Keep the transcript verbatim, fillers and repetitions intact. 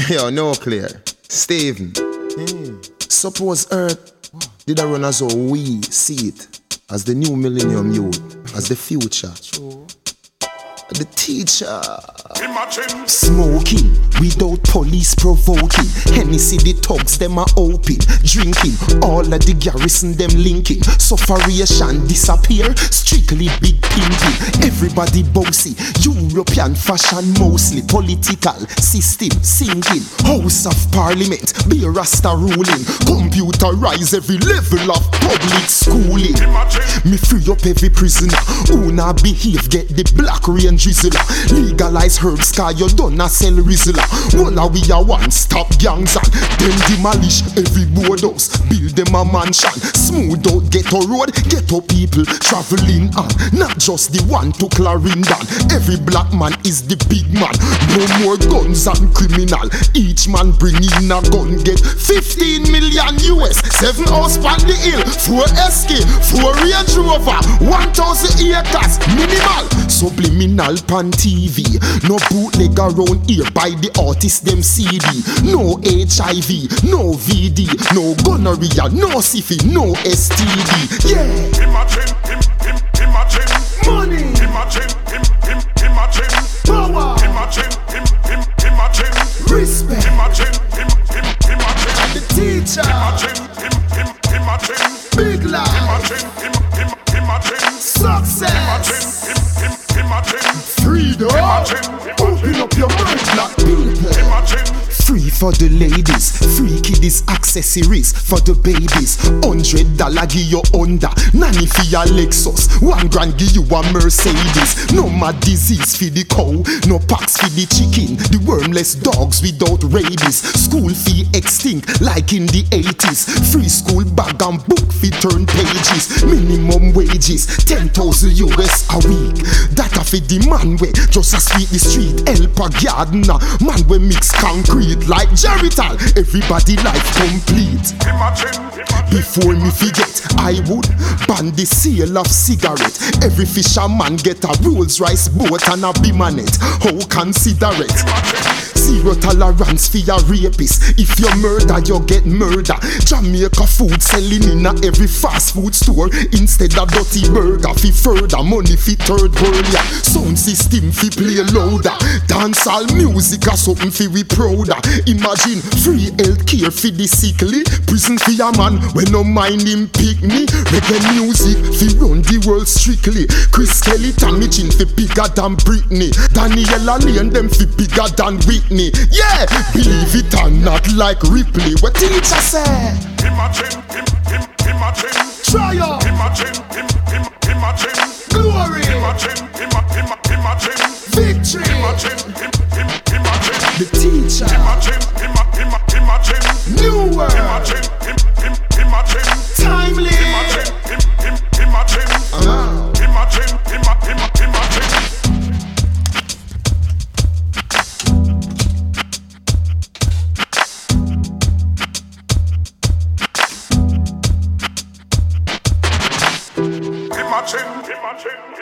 Yo, no clear. Stephen. Mm. Suppose Earth did I run as how we see it, as the new millennium youth, as the future. True. The teacher. Imagine. Smoking without police provoking. Hennessy the thugs them are open. Drinking all of the garrison them linking. Sufferation disappear. Strictly big pimping. Everybody bossy. European fashion mostly. Political system sinking. House of Parliament. Be Rasta ruling. Computerize every level of public schooling. Imagine. Me free up every prisoner. Who not behave get the black rain drizzler. Legalize herbs cause you done a sell rizzler. One of we a one stop gangs and then demolish every boardhouse. Build them a mansion. Smooth out ghetto road. Ghetto people traveling on. Not just the one to Clarendon. Every black man is the big man. No more guns and criminal. Each man bring in a gun get fifteen million U S. Seven house on the hill. Four S K. Four Range Rover. One thousand acres. Minimal. Subliminal pan T V. No bootleg around here by the artist them C D. No H I V, no V D, no gonorrhea, no syphilis, no S T D. Yeah. Imagine, im, im, imagine money. Imagine, im, im, imagine power. Imagine, im, im, imagine respect. Imagine, im, im, imagine the teacher. Imagine, im, im, imagine big life. Imagine, im, im, imagine success. Imagine, im, im, imagine freedom. Imagine, open up your mind, black people. Imagine. Free for the ladies, free kiddies accessories for the babies. Hundred dollar give you under, nanny for your Lexus. One grand give you a Mercedes. No mad disease for the cow, no packs for the chicken. The wormless dogs without rabies. School fee extinct like in the eighties. Free school bag and book fee turn pages. Minimum wages, ten thousand U S a week. That a for the man way just a sweep the street. Help a gardener, man we mix concrete. Like Jerital, everybody life complete. Imagine, imagine, before me forget, I would ban the sale of cigarette. Every fisherman get a Rolls Royce boat and a Bimanet. How considerate? Imagine. Zero tolerance for your rapist. If you murder, you get murder. Jamaica food selling in a every fast food store. Instead of dirty burger, fi further money fi third world. Yeah. Sound system fi play louder. Dancehall music or something fi we prouder. Imagine free health care for the sickly. Prison for your man when no mind him pick me. Reggae music fi run the world strictly. Chris Kelly Tommy Chin fi bigger than Britney. Daniela Lane them fi bigger than Whitney. Yeah, believe it or not like Ripley. What teacher say? Imagine, im, im, imagine triumph. Imagine, im, im, imagine glory. Imagine, im, im, imagine victory. Imagine, im, im, imagine the teacher. Imagine, im, im, imagine new world. Imagine, im, im, imagine timely. Imagine, im, im, imagine uh-huh. Imagine, im, im, imagine. Imagine, imagine.